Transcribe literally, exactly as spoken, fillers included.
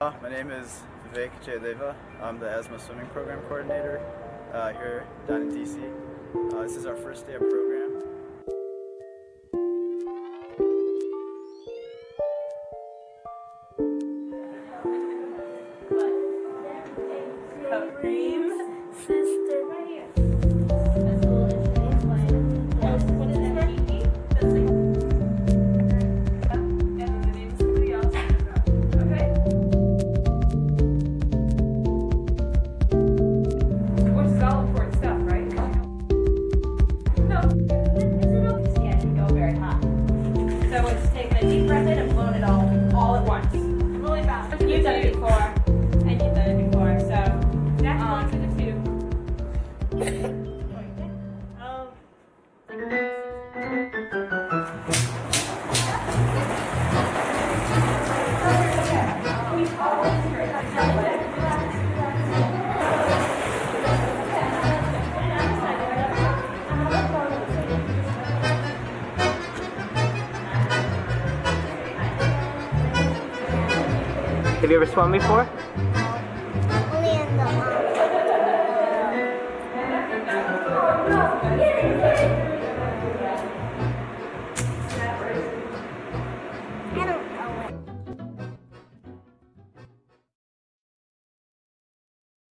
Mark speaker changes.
Speaker 1: Uh, my name is Vivek Jayleva. I'm the asthma swimming program coordinator uh, here down in D C. Uh, this is our first day of program.
Speaker 2: Cream sister.
Speaker 3: So it's taking a deep breath in and blowing it all, all at once. Really fast. You've done it before, and you've done it before, so. Next um, one to the two. um.
Speaker 2: Have you ever swum before?